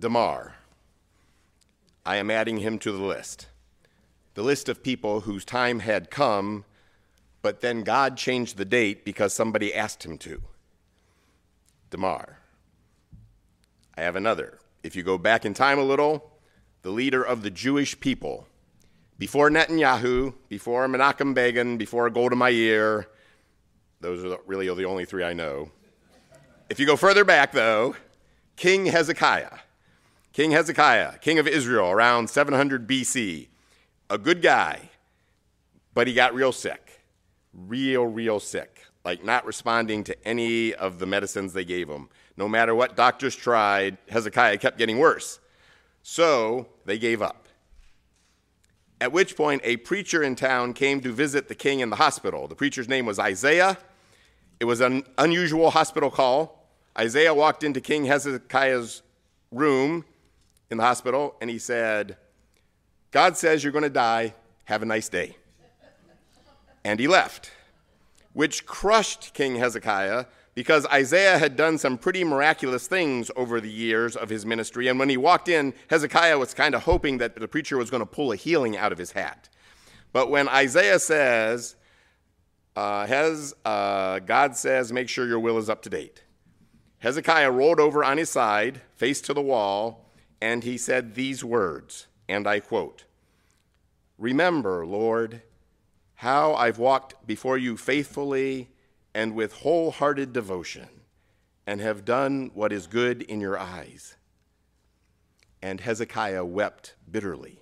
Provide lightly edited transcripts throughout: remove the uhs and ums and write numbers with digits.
Damar. I am adding him to the list of people whose time had come, but then God changed the date because somebody asked him to. Damar. I have another. If you go back in time a little, the leader of the Jewish people, before Netanyahu, before Menachem Begin, before Golda Meir, those are really the only three I know. If you go further back, though, King Hezekiah. King Hezekiah, king of Israel, around 700 BC. A good guy, but he got real sick. Real sick. Like not responding to any of the medicines they gave him. No matter what doctors tried, Hezekiah kept getting worse. So they gave up. At which point, a preacher in town came to visit the king in the hospital. The preacher's name was Isaiah. It was an unusual hospital call. Isaiah walked into King Hezekiah's room in the hospital, and he said, "God says you're going to die. Have a nice day." And he left, which crushed King Hezekiah because Isaiah had done some pretty miraculous things over the years of his ministry. And when he walked in, Hezekiah was kind of hoping that the preacher was going to pull a healing out of his hat. But when Isaiah says, God says, make sure your will is up to date, Hezekiah rolled over on his side, face to the wall, and he said these words, and I quote, "Remember, Lord, how I've walked before you faithfully and with wholehearted devotion, and have done what is good in your eyes." And Hezekiah wept bitterly.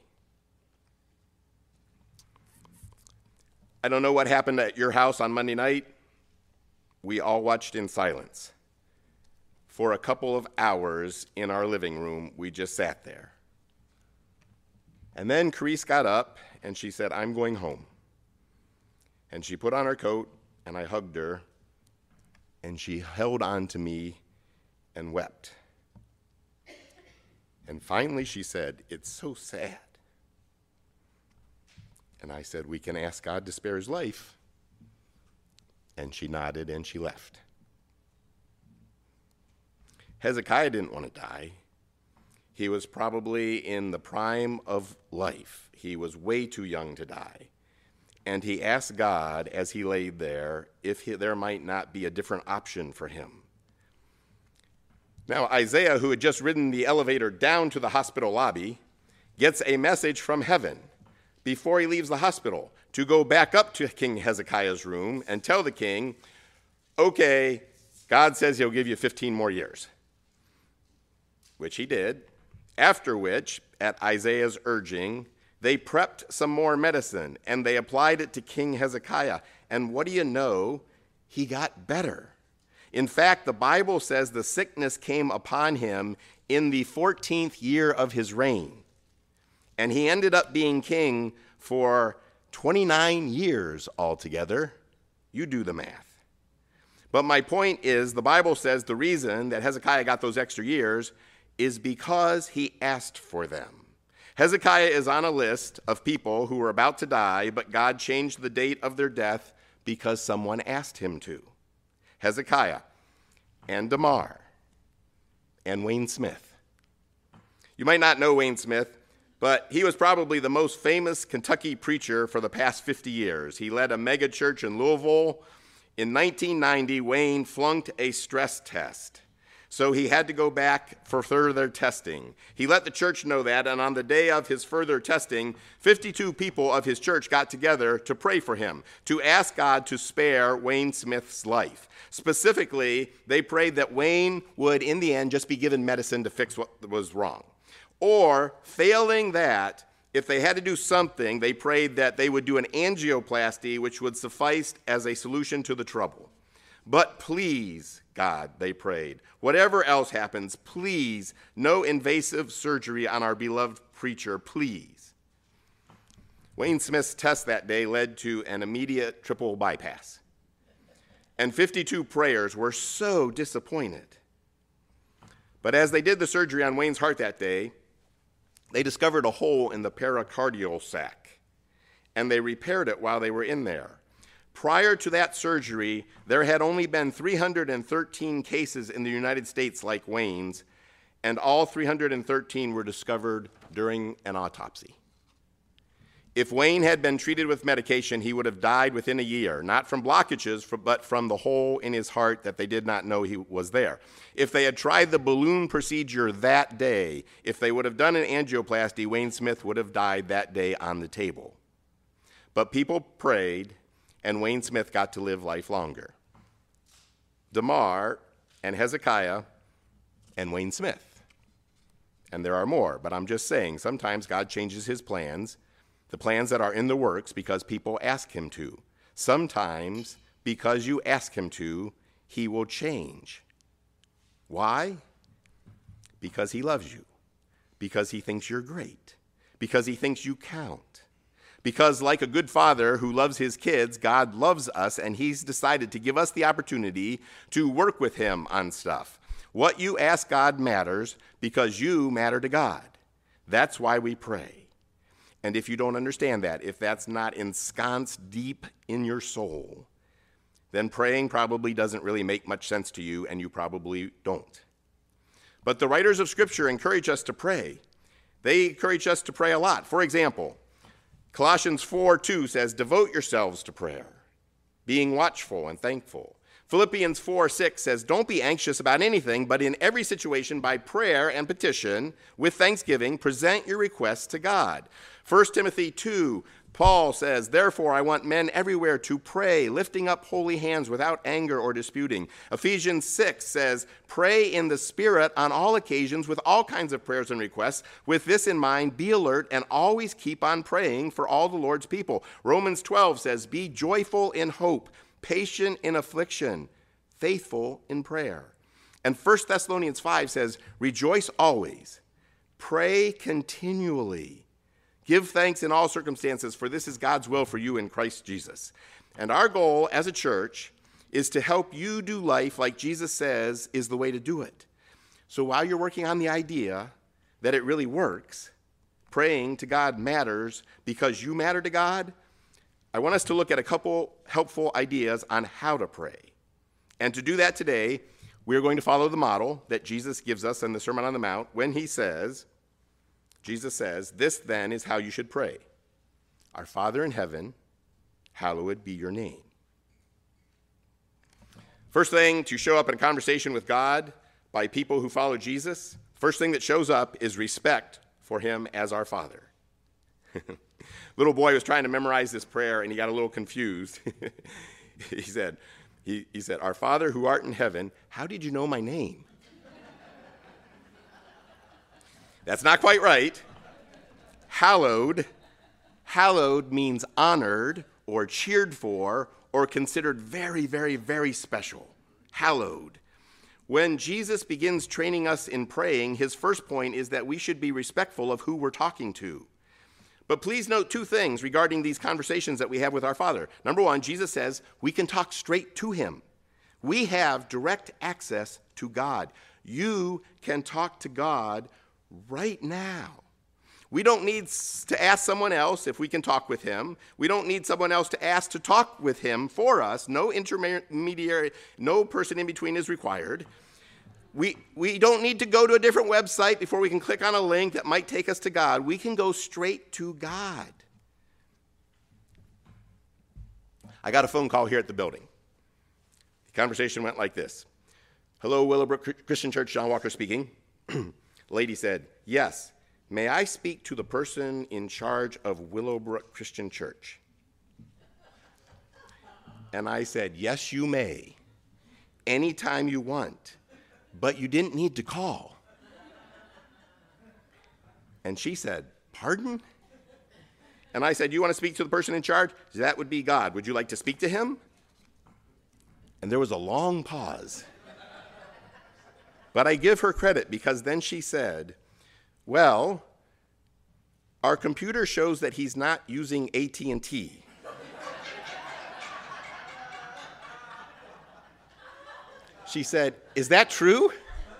I don't know what happened at your house on Monday night. We all watched in silence. For a couple of hours in our living room, we just sat there. And then Carice got up and she said, "I'm going home." And she put on her coat, and I hugged her, and she held on to me and wept. And finally she said, "It's so sad." And I said, "We can ask God to spare his life." And she nodded and she left. Hezekiah didn't want to die. He was probably in the prime of life. He was way too young to die. And he asked God as he laid there if there might not be a different option for him. Now, Isaiah, who had just ridden the elevator down to the hospital lobby, gets a message from heaven before he leaves the hospital to go back up to King Hezekiah's room and tell the king, "Okay, God says he'll give you 15 more years." Which he did, after which, at Isaiah's urging, they prepped some more medicine, and they applied it to King Hezekiah. And what do you know? He got better. In fact, the Bible says the sickness came upon him in the 14th year of his reign. And he ended up being king for 29 years altogether. You do the math. But my point is, the Bible says the reason that Hezekiah got those extra years is because he asked for them. Hezekiah is on a list of people who were about to die, but God changed the date of their death because someone asked him to. Hezekiah and Damar and Wayne Smith. You might not know Wayne Smith, but he was probably the most famous Kentucky preacher for the past 50 years. He led a mega church in Louisville. In 1990, Wayne flunked a stress test, so he had to go back for further testing. He let the church know that, and on the day of his further testing, 52 people of his church got together to pray for him, to ask God to spare Wayne Smith's life. Specifically, they prayed that Wayne would, in the end, just be given medicine to fix what was wrong. Or, failing that, if they had to do something, they prayed that they would do an angioplasty, which would suffice as a solution to the trouble. But please, God, they prayed, whatever else happens, please, no invasive surgery on our beloved preacher, please. Wayne Smith's test that day led to an immediate triple bypass. And 52 prayers were so disappointed. But as they did the surgery on Wayne's heart that day, they discovered a hole in the pericardial sac, and they repaired it while they were in there. Prior to that surgery, there had only been 313 cases in the United States like Wayne's, and all 313 were discovered during an autopsy. If Wayne had been treated with medication, he would have died within a year, not from blockages, but from the hole in his heart that they did not know he was there. If they had tried the balloon procedure that day, if they would have done an angioplasty, Wayne Smith would have died that day on the table. But people prayed, and Wayne Smith got to live life longer. Damar and Hezekiah and Wayne Smith. And there are more, but I'm just saying, sometimes God changes his plans, the plans that are in the works, because people ask him to. Sometimes, because you ask him to, he will change. Why? Because he loves you. Because he thinks you're great. Because he thinks you count. Because like a good father who loves his kids, God loves us, and he's decided to give us the opportunity to work with him on stuff. What you ask God matters because you matter to God. That's why we pray. And if you don't understand that, if that's not ensconced deep in your soul, then praying probably doesn't really make much sense to you, and you probably don't. But the writers of Scripture encourage us to pray. They encourage us to pray a lot. For example, Colossians 4:2 says, "Devote yourselves to prayer, being watchful and thankful." Philippians 4:6 says, "Don't be anxious about anything, but in every situation by prayer and petition, with thanksgiving, present your requests to God." 1 Timothy 2, Paul says, "Therefore I want men everywhere to pray, lifting up holy hands without anger or disputing." Ephesians 6 says, "Pray in the Spirit on all occasions with all kinds of prayers and requests. With this in mind, be alert and always keep on praying for all the Lord's people." Romans 12 says, "Be joyful in hope, patient in affliction, faithful in prayer." And 1 Thessalonians 5 says, "Rejoice always, pray continually. Give thanks in all circumstances, for this is God's will for you in Christ Jesus." And our goal as a church is to help you do life like Jesus says is the way to do it. So while you're working on the idea that it really works, praying to God matters because you matter to God, I want us to look at a couple helpful ideas on how to pray. And to do that today, we're going to follow the model that Jesus gives us in the Sermon on the Mount when Jesus says, "This then is how you should pray. Our Father in heaven, hallowed be your name." First thing to show up in a conversation with God by people who follow Jesus, first thing that shows up is respect for him as our Father. Little boy was trying to memorize this prayer, and he got a little confused. He said, "Our Father who art in heaven, how did you know my name?" That's not quite right. Hallowed means honored or cheered for or considered very, very, very special. Hallowed. When Jesus begins training us in praying, his first point is that we should be respectful of who we're talking to. But please note two things regarding these conversations that we have with our Father. Number one, Jesus says we can talk straight to him. We have direct access to God. You can talk to God right now. We don't need to ask someone else if we can talk with him. We don't need someone else to ask to talk with him for us. No intermediary, no person in between is required. We don't need to go to a different website before we can click on a link that might take us to God. We can go straight to God. I got a phone call here at the building. The conversation went like this. "Hello, Willowbrook Christian Church, John Walker speaking." Lady said, "Yes, may I speak to the person in charge of Willowbrook Christian Church?" And I said, "Yes, you may, anytime you want, but you didn't need to call." And she said, "Pardon?" And I said, "You want to speak to the person in charge? That would be God. Would you like to speak to him?" And there was a long pause. But I give her credit because then she said, "Well, our computer shows that he's not using AT&T. She said, "Is that true?"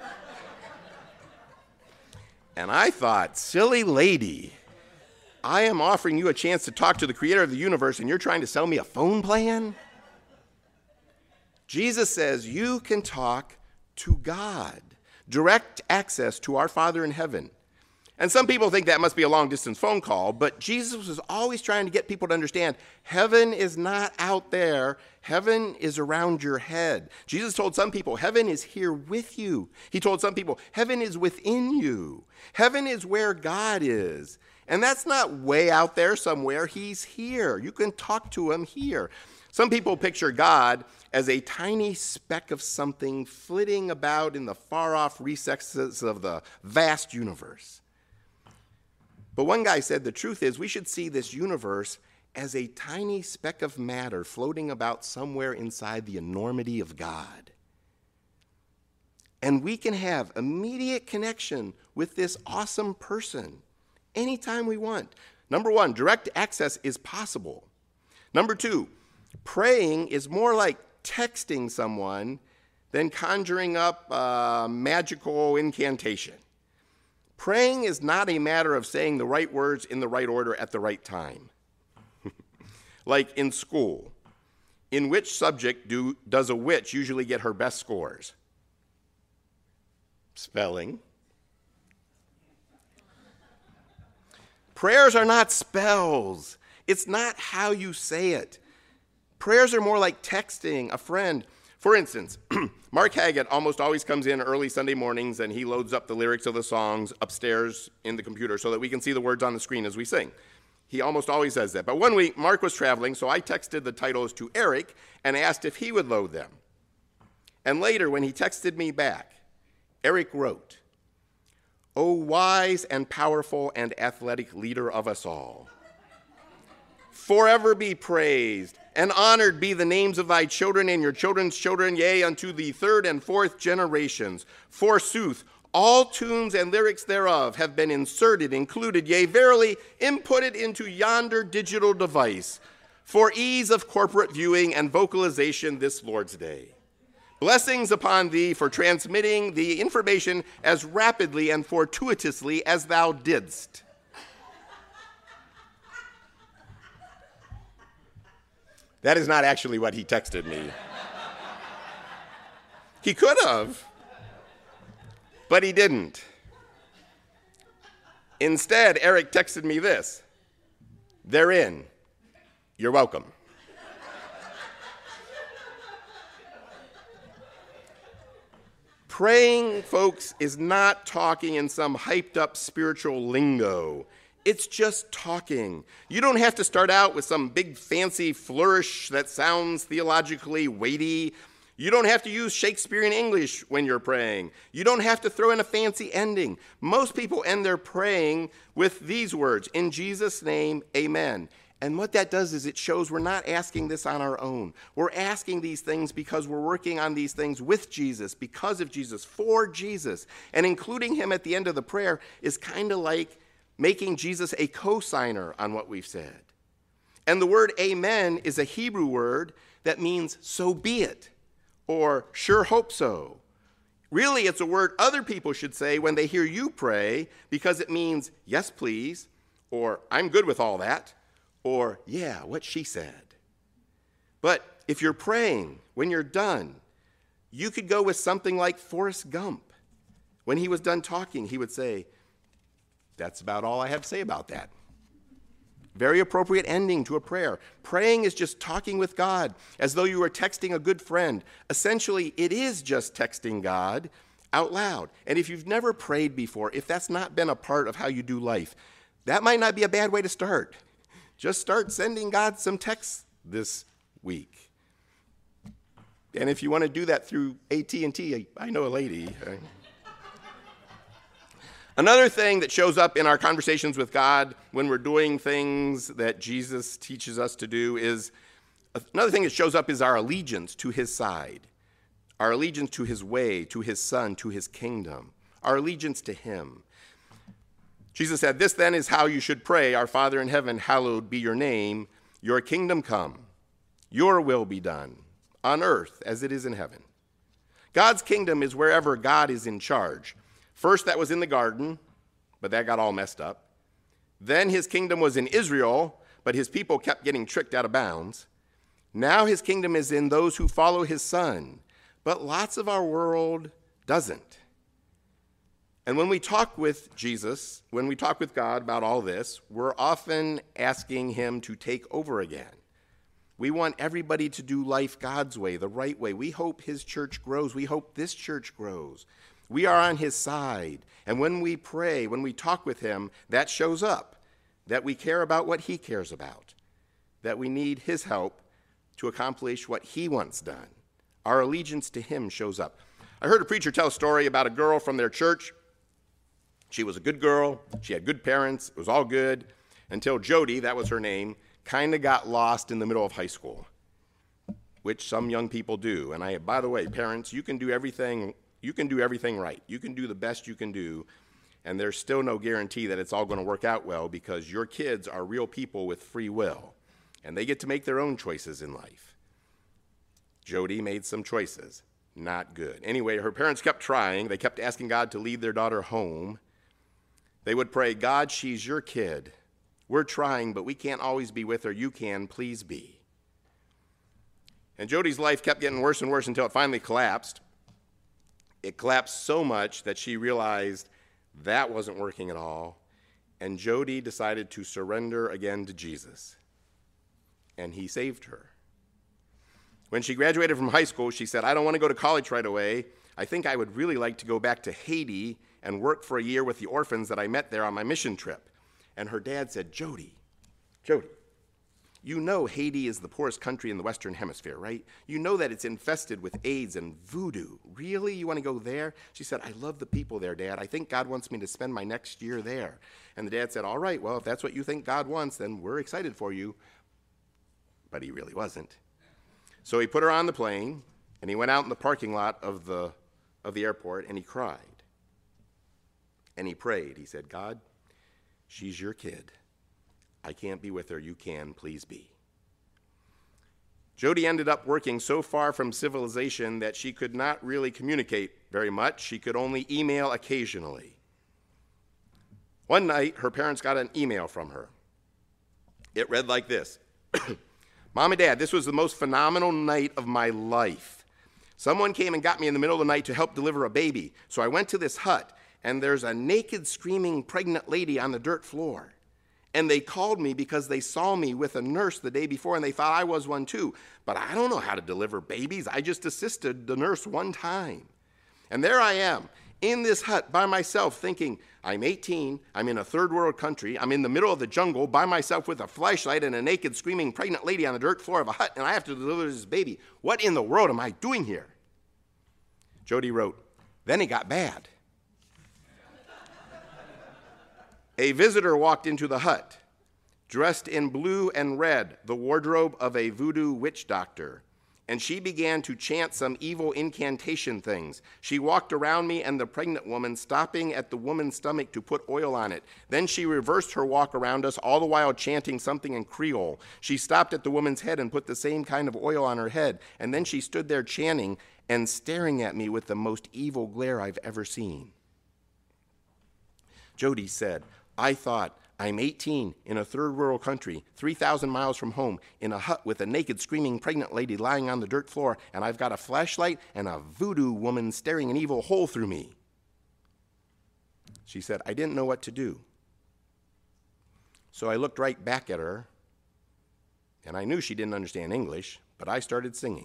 And I thought, silly lady, I am offering you a chance to talk to the creator of the universe and you're trying to sell me a phone plan? Jesus says you can talk to God. direct access to our Father in heaven. And some people think that must be a long-distance phone call, but Jesus was always trying to get people to understand heaven is not out there. Heaven is around your head. Jesus told some people, heaven is here with you. He told some people, heaven is within you. Heaven is where God is. And that's not way out there somewhere. He's here. You can talk to him here. Some people picture God as a tiny speck of something flitting about in the far-off recesses of the vast universe. But one guy said the truth is we should see this universe as a tiny speck of matter floating about somewhere inside the enormity of God. And we can have immediate connection with this awesome person anytime we want. Number one, direct access is possible. Number two, praying is more like texting someone than conjuring up a magical incantation. Praying is not a matter of saying the right words in the right order at the right time. Like in school, in which subject does a witch usually get her best scores? Spelling. Prayers are not spells. It's not how you say it. Prayers are more like texting a friend. For instance, Mark Haggett almost always comes in early Sunday mornings and he loads up the lyrics of the songs upstairs in the computer so that we can see the words on the screen as we sing. He almost always says that. But one week, Mark was traveling, so I texted the titles to Eric and asked if he would load them. And later, when he texted me back, Eric wrote, "O wise and powerful and athletic leader of us all, forever be praised, and honored be the names of thy children and your children's children, yea, unto the third and fourth generations. Forsooth, all tunes and lyrics thereof have been inserted, included, yea, verily, inputted into yonder digital device for ease of corporate viewing and vocalization this Lord's Day. Blessings upon thee for transmitting the information as rapidly and fortuitously as thou didst." That is not actually what he texted me. He could have, but he didn't. Instead, Eric texted me this: "They're in. You're welcome." Praying, folks, is not talking in some hyped-up spiritual lingo. It's just talking. You don't have to start out with some big fancy flourish that sounds theologically weighty. You don't have to use Shakespearean English when you're praying. You don't have to throw in a fancy ending. Most people end their praying with these words, "In Jesus' name, amen." And what that does is it shows we're not asking this on our own. We're asking these things because we're working on these things with Jesus, because of Jesus, for Jesus. And including him at the end of the prayer is kind of like making Jesus a co-signer on what we've said. And the word amen is a Hebrew word that means so be it, or sure hope so. Really, it's a word other people should say when they hear you pray because it means yes, please, or I'm good with all that, or yeah, what she said. But if you're praying, when you're done, you could go with something like Forrest Gump. When he was done talking, he would say, "That's about all I have to say about that." Very appropriate ending to a prayer. Praying is just talking with God as though you were texting a good friend. Essentially, it is just texting God out loud. And if you've never prayed before, if that's not been a part of how you do life, that might not be a bad way to start. Just start sending God some texts this week. And if you want to do that through AT&T, I know a lady. Another thing that shows up in our conversations with God when we're doing things that Jesus teaches us to do is, another thing that shows up is our allegiance to his side, our allegiance to his way, to his son, to his kingdom, our allegiance to him. Jesus said, "This then is how you should pray, our Father in heaven, hallowed be your name, your kingdom come, your will be done, on earth as it is in heaven." God's kingdom is wherever God is in charge. First, that was in the garden, but that got all messed up. Then his kingdom was in Israel, but his people kept getting tricked out of bounds. Now his kingdom is in those who follow his son, but lots of our world doesn't. And when we talk with Jesus, when we talk with God about all this, we're often asking him to take over again. We want everybody to do life God's way, the right way. We hope his church grows. We hope this church grows. We are on his side. And when we pray, when we talk with him, that shows up, that we care about what he cares about, that we need his help to accomplish what he wants done. Our allegiance to him shows up. I heard a preacher tell a story about a girl from their church. She was a good girl. She had good parents. It was all good until Jody, that was her name, kind of got lost in the middle of high school, which some young people do. And by the way, parents, you can do everything right. You can do the best you can do, and there's still no guarantee that it's all going to work out well because your kids are real people with free will, and they get to make their own choices in life. Jody made some choices. Not good. Anyway, her parents kept trying. They kept asking God to lead their daughter home. They would pray, God, she's your kid. We're trying, but we can't always be with her. You can, please be. And Jody's life kept getting worse and worse until it finally collapsed. It collapsed so much that she realized that wasn't working at all. And Jody decided to surrender again to Jesus. And he saved her. When she graduated from high school, she said, I don't want to go to college right away. I think I would really like to go back to Haiti and work for a year with the orphans that I met there on my mission trip. And her dad said, Jody, you know Haiti is the poorest country in the Western Hemisphere, right? You know that it's infested with AIDS and voodoo. Really? You want to go there? She said, I love the people there, Dad. I think God wants me to spend my next year there. And the dad said, all right, well, if that's what you think God wants, then we're excited for you. But he really wasn't. So he put her on the plane, and he went out in the parking lot of the airport, and he cried. And he prayed. He said, God, she's your kid. I can't be with her. You can. Please be. Jody ended up working so far from civilization that she could not really communicate very much. She could only email occasionally. One night, her parents got an email from her. It read like this. Mom and Dad, this was the most phenomenal night of my life. Someone came and got me in the middle of the night to help deliver a baby. So I went to this hut, and there's a naked, screaming, pregnant lady on the dirt floor. And they called me because they saw me with a nurse the day before, and they thought I was one too. But I don't know how to deliver babies. I just assisted the nurse one time. And there I am, in this hut by myself, thinking, I'm 18, I'm in a third world country, I'm in the middle of the jungle by myself with a flashlight and a naked, screaming, pregnant lady on the dirt floor of a hut, and I have to deliver this baby. What in the world am I doing here? Jody wrote, then it got bad. A visitor walked into the hut, dressed in blue and red, the wardrobe of a voodoo witch doctor, and she began to chant some evil incantation things. She walked around me and the pregnant woman, stopping at the woman's stomach to put oil on it. Then she reversed her walk around us, all the while chanting something in Creole. She stopped at the woman's head and put the same kind of oil on her head, and then she stood there chanting and staring at me with the most evil glare I've ever seen. Jody said, I thought, I'm 18 in a third world country, 3,000 miles from home, in a hut with a naked, screaming pregnant lady lying on the dirt floor, and I've got a flashlight and a voodoo woman staring an evil hole through me. She said, I didn't know what to do. So I looked right back at her, and I knew she didn't understand English, but I started singing.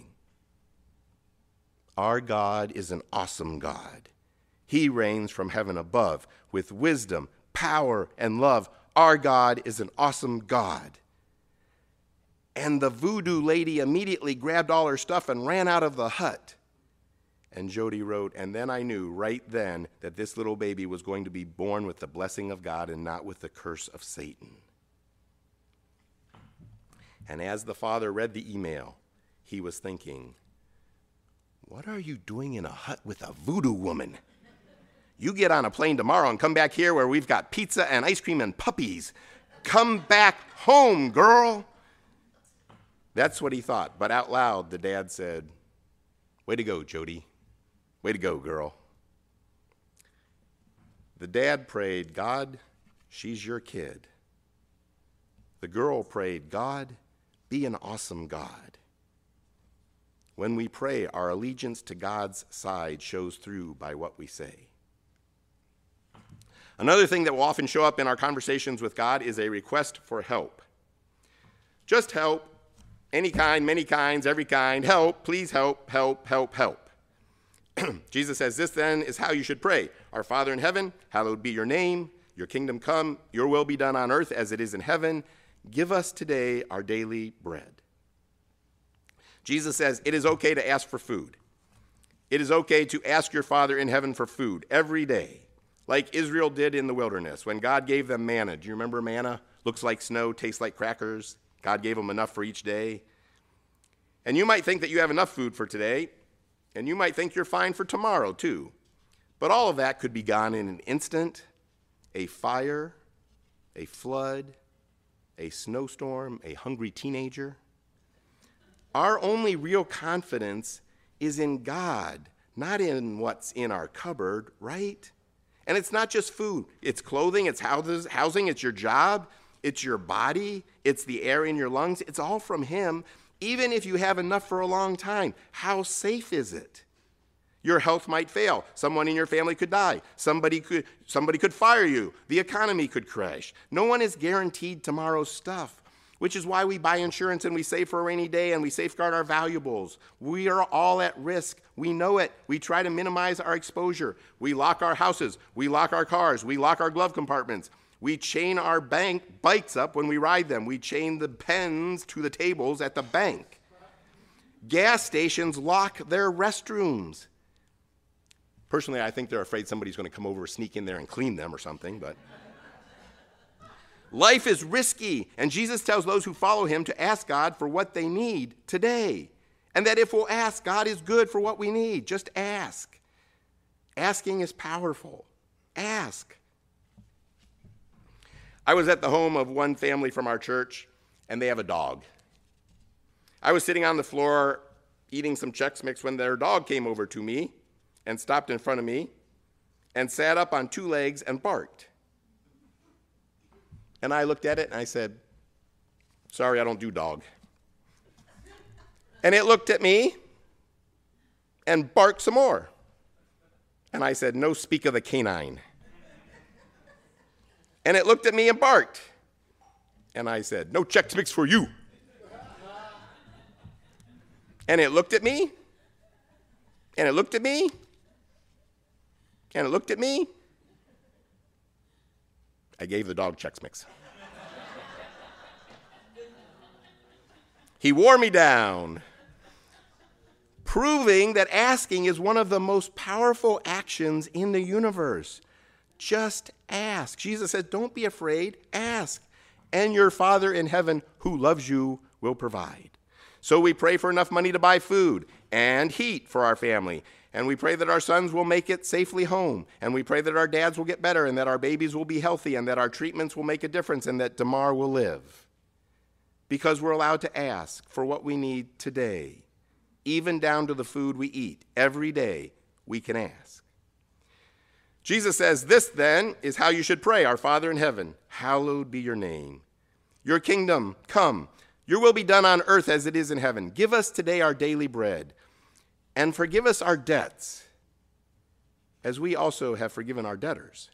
Our God is an awesome God. He reigns from heaven above with wisdom, power, and love. Our God is an awesome God. And the voodoo lady immediately grabbed all her stuff and ran out of the hut. And Jody wrote, and then I knew right then that this little baby was going to be born with the blessing of God and not with the curse of Satan. And as the father read the email, he was thinking, what are you doing in a hut with a voodoo woman? You get on a plane tomorrow and come back here where we've got pizza and ice cream and puppies. Come back home, girl. That's what he thought. But out loud, the dad said, way to go, Jody. Way to go, girl. The dad prayed, God, she's your kid. The girl prayed, God, be an awesome God. When we pray, our allegiance to God's side shows through by what we say. Another thing that will often show up in our conversations with God is a request for help. Just help, any kind, many kinds, every kind, help, please help, help, help, help. Jesus says, this then is how you should pray. Our Father in heaven, hallowed be your name, your kingdom come, your will be done on earth as it is in heaven. Give us today our daily bread. Jesus says it is okay to ask for food. It is okay to ask your Father in heaven for food every day, like Israel did in the wilderness when God gave them manna. Do you remember manna? Looks like snow, tastes like crackers. God gave them enough for each day. And you might think that you have enough food for today, and you might think you're fine for tomorrow too. But all of that could be gone in an instant. A fire, a flood, a snowstorm, a hungry teenager. Our only real confidence is in God, not in what's in our cupboard, right? And it's not just food. It's clothing, it's housing, it's your job, it's your body, it's the air in your lungs. It's all from him, even if you have enough for a long time. How safe is it? Your health might fail. Someone in your family could die. Somebody could fire you. The economy could crash. No one is guaranteed tomorrow's stuff, which is why we buy insurance and we save for a rainy day and we safeguard our valuables. We are all at risk. We know it. We try to minimize our exposure. We lock our houses. We lock our cars. We lock our glove compartments. We chain our bikes up when we ride them. We chain the pens to the tables at the bank. Gas stations lock their restrooms. Personally, I think they're afraid somebody's going to come over, sneak in there and clean them or something, but life is risky, and Jesus tells those who follow him to ask God for what they need today, and that if we'll ask, God is good for what we need. Just ask. Asking is powerful. Ask. I was at the home of one family from our church, and they have a dog. I was sitting on the floor eating some Chex Mix when their dog came over to me and stopped in front of me and sat up on 2 legs and barked. And I looked at it and I said, sorry, I don't do dog. And it looked at me and barked some more. And I said, no speak of the canine. And it looked at me and barked. And I said, no Chex Mix for you. And it looked at me. And it looked at me. And it looked at me. I gave the dog Chex Mix. He wore me down, proving that asking is one of the most powerful actions in the universe. Just ask. Jesus says, don't be afraid, ask. And your Father in heaven who loves you will provide. So we pray for enough money to buy food and heat for our family. And we pray that our sons will make it safely home. And we pray that our dads will get better and that our babies will be healthy and that our treatments will make a difference and that Damar will live. Because we're allowed to ask for what we need today. Even down to the food we eat. Every day we can ask. Jesus says, this then is how you should pray. Our Father in heaven, hallowed be your name. Your kingdom come. Your will be done on earth as it is in heaven. Give us today our daily bread. And forgive us our debts, as we also have forgiven our debtors.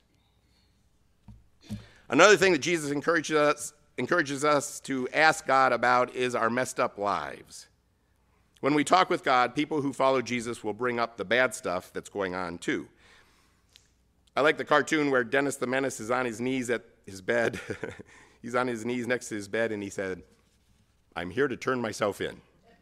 Another thing that Jesus encourages us to ask God about is our messed up lives. When we talk with God, people who follow Jesus will bring up the bad stuff that's going on too. I like the cartoon where Dennis the Menace is on his knees at his bed. He's on his knees next to his bed, and he said, I'm here to turn myself in.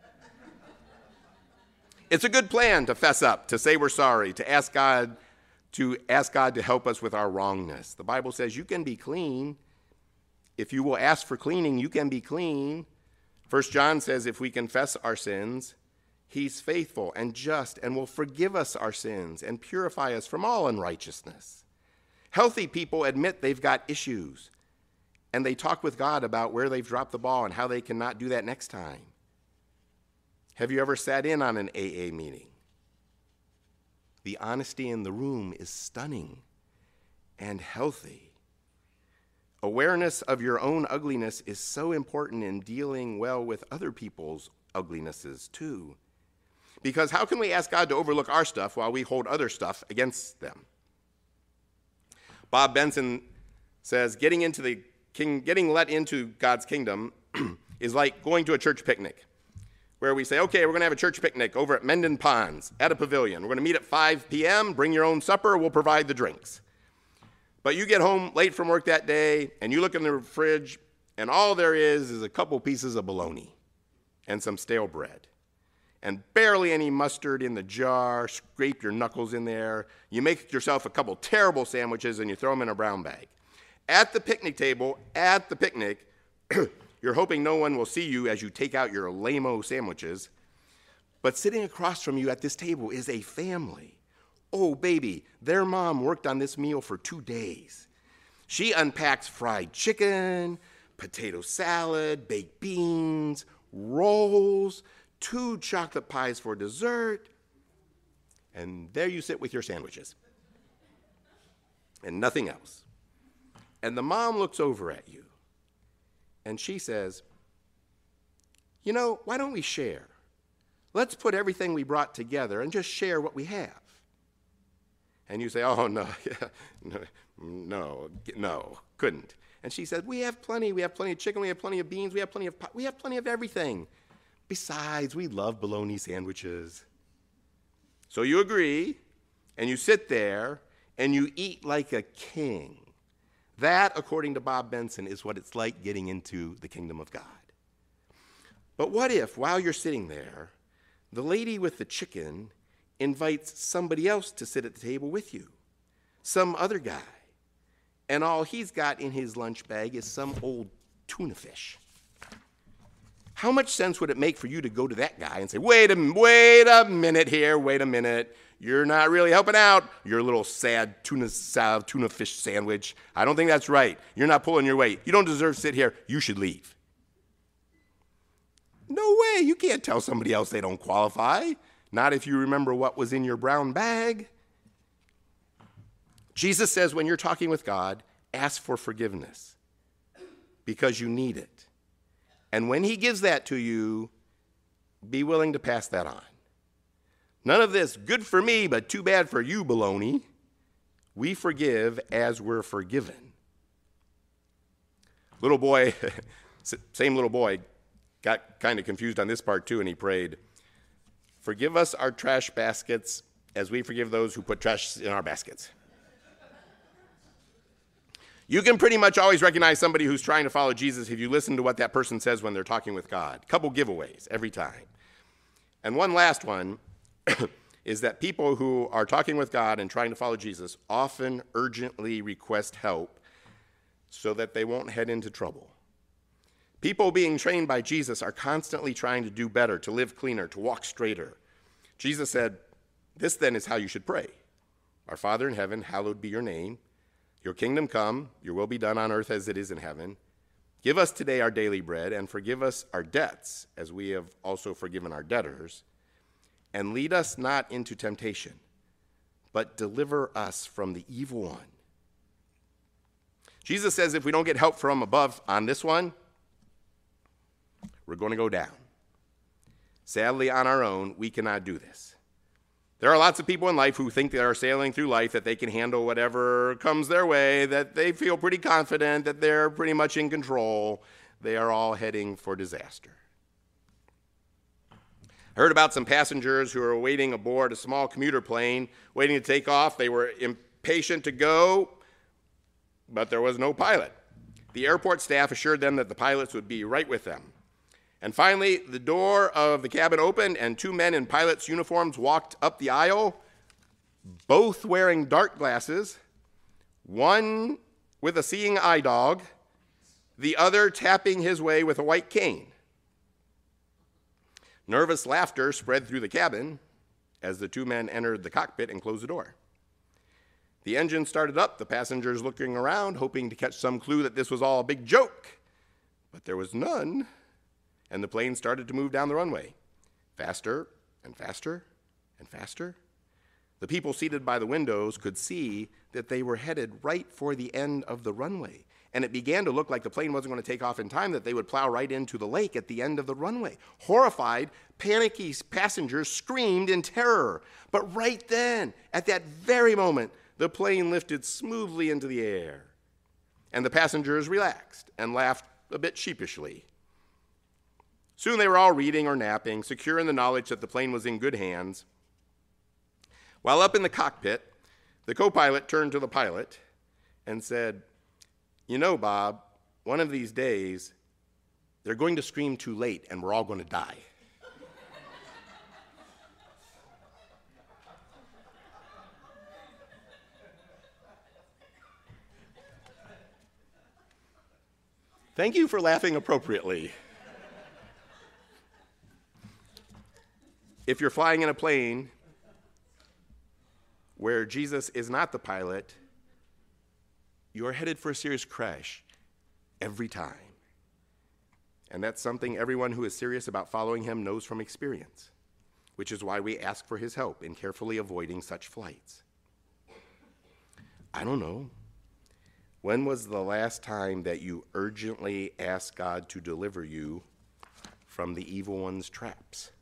It's a good plan to fess up, to say we're sorry, to ask God to help us with our wrongness. The Bible says you can be clean. If you will ask for cleaning, you can be clean. 1 John says if we confess our sins, he's faithful and just and will forgive us our sins and purify us from all unrighteousness. Healthy people admit they've got issues, and they talk with God about where they've dropped the ball and how they can not do that next time. Have you ever sat in on an AA meeting? The honesty in the room is stunning and healthy. Awareness of your own ugliness is so important in dealing well with other people's uglinesses too. Because how can we ask God to overlook our stuff while we hold other stuff against them? Bob Benson says getting let into God's kingdom is like going to a church picnic, where we say, okay, we're going to have a church picnic over at Mendon Ponds at a pavilion. We're going to meet at 5 p.m., bring your own supper, we'll provide the drinks. But you get home late from work that day, and you look in the fridge, and all there is a couple pieces of bologna and some stale bread, and barely any mustard in the jar. Scrape your knuckles in there. You make yourself a couple terrible sandwiches, and you throw them in a brown bag. At the picnic table, at the picnic, you're hoping no one will see you as you take out your lame-o sandwiches. But sitting across from you at this table is a family. Oh, baby, their mom worked on this meal for 2 days. She unpacks fried chicken, potato salad, baked beans, rolls, 2 chocolate pies for dessert. And there you sit with your sandwiches. And nothing else. And the mom looks over at you. And she says, you know, why don't we share? Let's put everything we brought together and just share what we have. And you say, oh, no, no, couldn't. And she said, we have plenty of chicken, we have plenty of beans, we have plenty of everything. Besides, we love bologna sandwiches. So you agree, and you sit there, and you eat like a king. That, according to Bob Benson, is what it's like getting into the kingdom of God. But what if, while you're sitting there, the lady with the chicken invites somebody else to sit at the table with you, some other guy, and all he's got in his lunch bag is some old tuna fish? How much sense would it make for you to go to that guy and say, wait a minute here, wait a minute. You're not really helping out, your little sad tuna fish sandwich. I don't think that's right. You're not pulling your weight. You don't deserve to sit here. You should leave. No way. You can't tell somebody else they don't qualify. Not if you remember what was in your brown bag. Jesus says when you're talking with God, ask for forgiveness because you need it. And when he gives that to you, be willing to pass that on. None of this good for me, but too bad for you baloney. We forgive as we're forgiven. Little boy, same little boy, got kind of confused on this part too, and he prayed, forgive us our trash baskets as we forgive those who put trash in our baskets. You can pretty much always recognize somebody who's trying to follow Jesus if you listen to what that person says when they're talking with God. Couple giveaways every time. And one last one is that people who are talking with God and trying to follow Jesus often urgently request help so that they won't head into trouble. People being trained by Jesus are constantly trying to do better, to live cleaner, to walk straighter. Jesus said, this then is how you should pray. Our Father in heaven, hallowed be your name. Your kingdom come, your will be done on earth as it is in heaven. Give us today our daily bread, and forgive us our debts, as we have also forgiven our debtors. And lead us not into temptation, but deliver us from the evil one. Jesus says if we don't get help from above on this one, we're going to go down. Sadly, on our own, we cannot do this. There are lots of people in life who think they are sailing through life, that they can handle whatever comes their way, that they feel pretty confident, that they're pretty much in control. They are all heading for disaster. I heard about some passengers who were waiting aboard a small commuter plane, waiting to take off. They were impatient to go, but there was no pilot. The airport staff assured them that the pilots would be right with them. And finally, the door of the cabin opened, and 2 men in pilots' uniforms walked up the aisle, both wearing dark glasses, one with a seeing eye dog, the other tapping his way with a white cane. Nervous laughter spread through the cabin as the 2 men entered the cockpit and closed the door. The engine started up, the passengers looking around, hoping to catch some clue that this was all a big joke. But there was none, and the plane started to move down the runway, faster and faster and faster. The people seated by the windows could see that they were headed right for the end of the runway, and it began to look like the plane wasn't going to take off in time, that they would plow right into the lake at the end of the runway. Horrified, panicky passengers screamed in terror. But right then, at that very moment, the plane lifted smoothly into the air, and the passengers relaxed and laughed a bit sheepishly. Soon they were all reading or napping, secure in the knowledge that the plane was in good hands. While up in the cockpit, the co-pilot turned to the pilot and said, "You know, Bob, one of these days, they're going to scream too late and we're all going to die." Thank you for laughing appropriately. If you're flying in a plane where Jesus is not the pilot, you are headed for a serious crash every time. And that's something everyone who is serious about following him knows from experience, which is why we ask for his help in carefully avoiding such flights. I don't know. When was the last time that you urgently asked God to deliver you from the evil one's traps?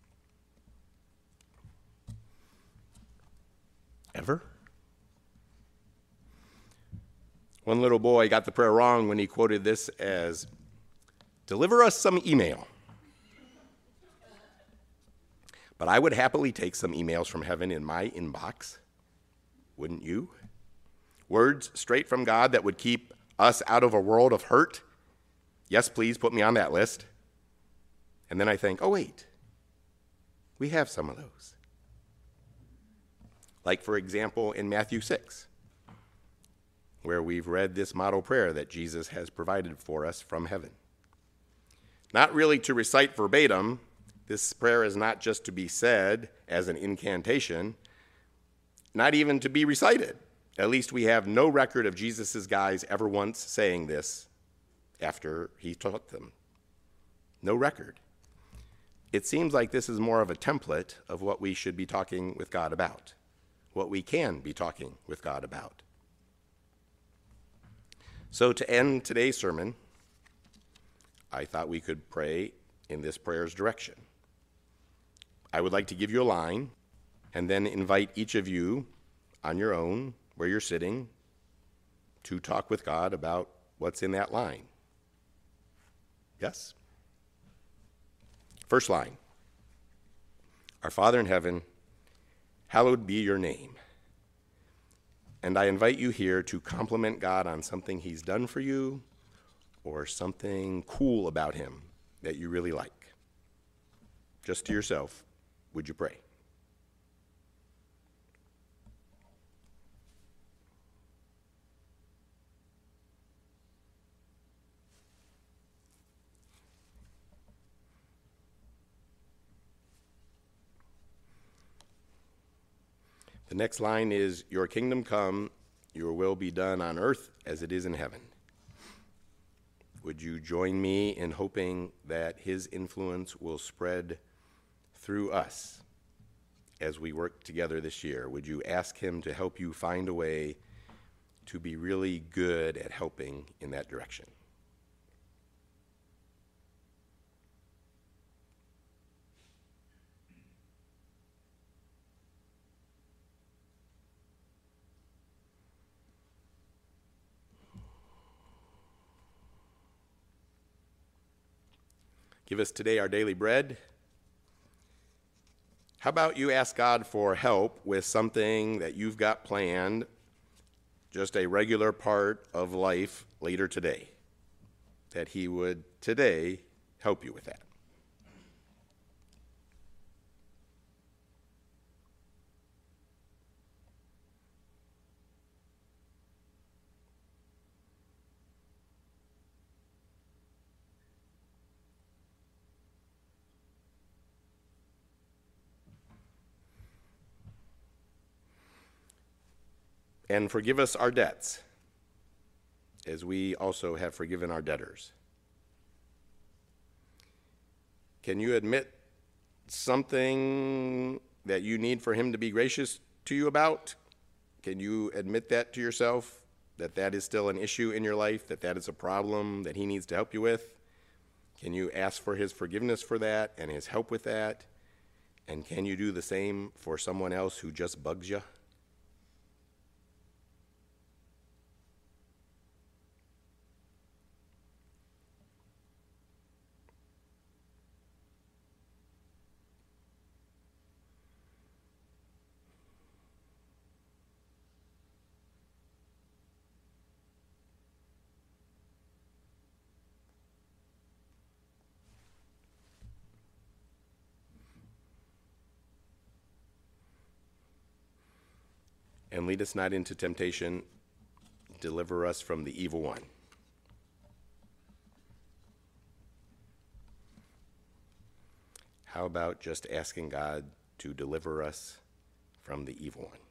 Ever? One little boy got the prayer wrong when he quoted this as, "Deliver us some email." But I would happily take some emails from heaven in my inbox. Wouldn't you? Words straight from God that would keep us out of a world of hurt. Yes, please put me on that list. And then I think, oh wait, we have some of those. Like, for example, in Matthew 6, where we've read this model prayer that Jesus has provided for us from heaven. Not really to recite verbatim, this prayer is not just to be said as an incantation, not even to be recited. At least we have no record of Jesus' guys ever once saying this after he taught them. No record. It seems like this is more of a template of what we should be talking with God about, what we can be talking with God about. So to end today's sermon, I thought we could pray in this prayer's direction. I would like to give you a line and then invite each of you on your own, where you're sitting, to talk with God about what's in that line. Yes? First line. Our Father in heaven, hallowed be your name. And I invite you here to compliment God on something he's done for you or something cool about him that you really like. Just to yourself, would you pray? The next line is, your kingdom come, your will be done on earth as it is in heaven. Would you join me in hoping that his influence will spread through us as we work together this year? Would you ask him to help you find a way to be really good at helping in that direction? Give us today our daily bread. How about you ask God for help with something that you've got planned, just a regular part of life later today, that he would today help you with that. And forgive us our debts, as we also have forgiven our debtors. Can you admit something that you need for him to be gracious to you about? Can you admit that to yourself, that that is still an issue in your life, that that is a problem that he needs to help you with? Can you ask for his forgiveness for that and his help with that? And can you do the same for someone else who just bugs you? And lead us not into temptation. Deliver us from the evil one. How about just asking God to deliver us from the evil one?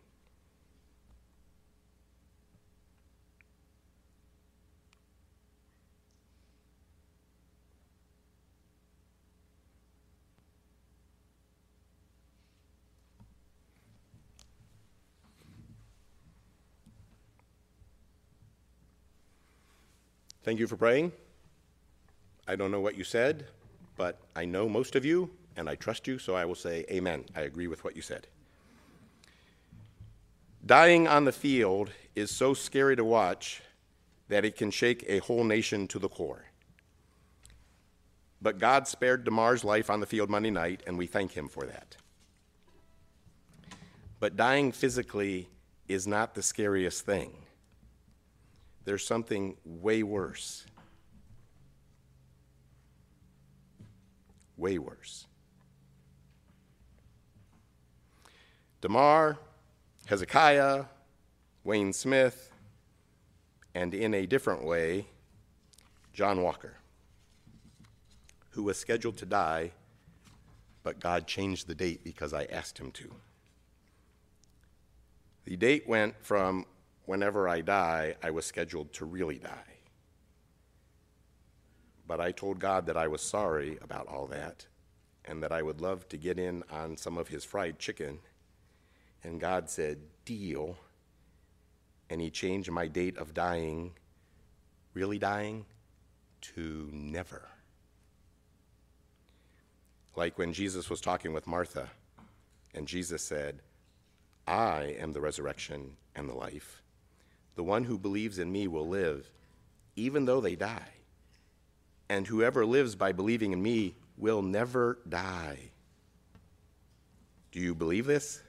Thank you for praying. I don't know what you said, but I know most of you, and I trust you, so I will say amen. I agree with what you said. Dying on the field is so scary to watch that it can shake a whole nation to the core. But God spared Damar's life on the field Monday night, and we thank him for that. But dying physically is not the scariest thing. There's something way worse. Way worse. Damar, Hezekiah, Wayne Smith, and in a different way, John Walker, who was scheduled to die, but God changed the date because I asked him to. The date went from whenever I die, I was scheduled to really die. But I told God that I was sorry about all that and that I would love to get in on some of his fried chicken. And God said, deal. And he changed my date of dying, really dying, to never. Like when Jesus was talking with Martha, and Jesus said, I am the resurrection and the life. The one who believes in me will live, even though they die. And whoever lives by believing in me will never die. Do you believe this?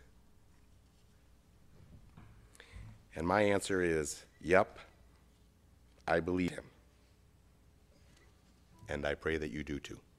And my answer is, yep, I believe him. And I pray that you do too.